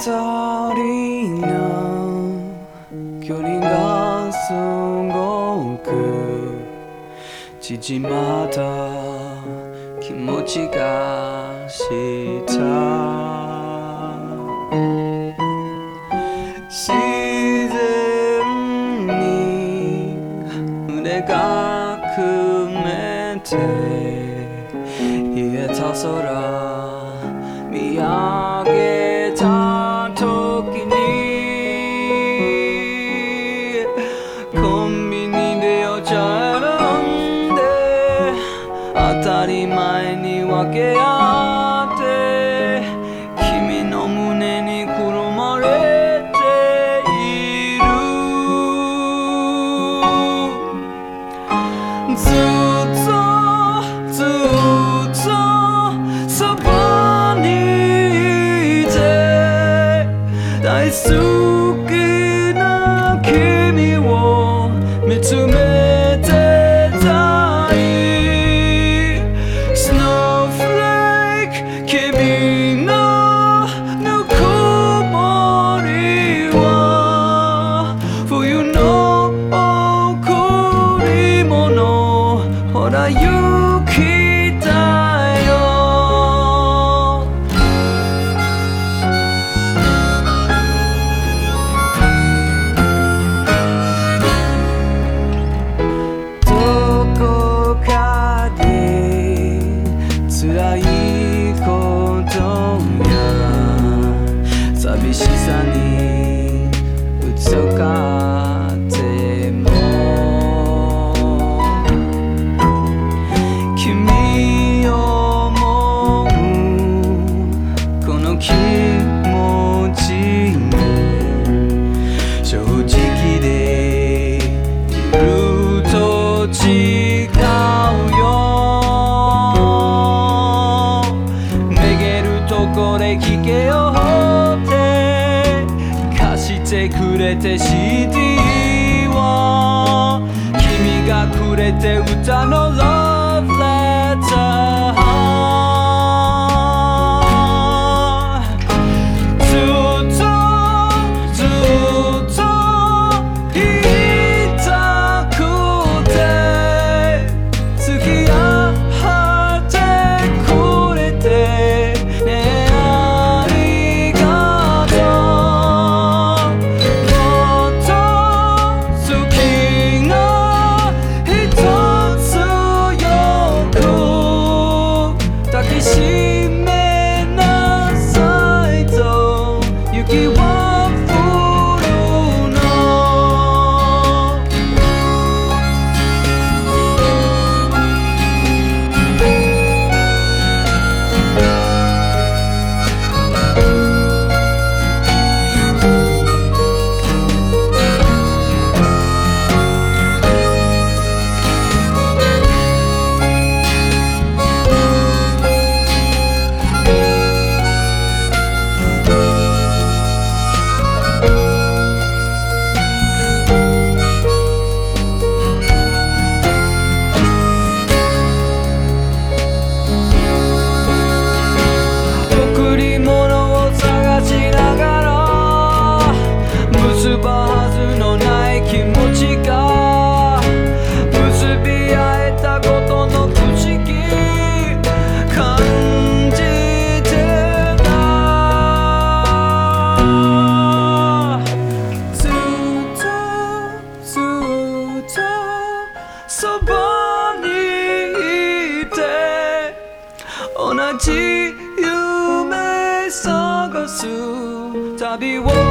人の距離がすごく縮まった気持ちがした自然に腕が組めて冷えた空見上げた時にコンビニでお茶選んで当たり前に分け合って君の胸にくるまれているずっとずっとそばにいて大好きな君を見つめてたい Snowflake 君のぬくもりは冬の贈り物ほら雪だよ辛いことや寂しさにうつかっても君を思うこの気持ちに正直でいると違うよこれ聞けよって貸してくれて CD を君がくれて歌の Love Letter ずっとずっと言いたくて付き合ってくれてしめなさいと雪は降るの結ばはずのない気持ちが結び合えたことの不思議感じてたずっとずっとそばにいて同じ夢探す旅を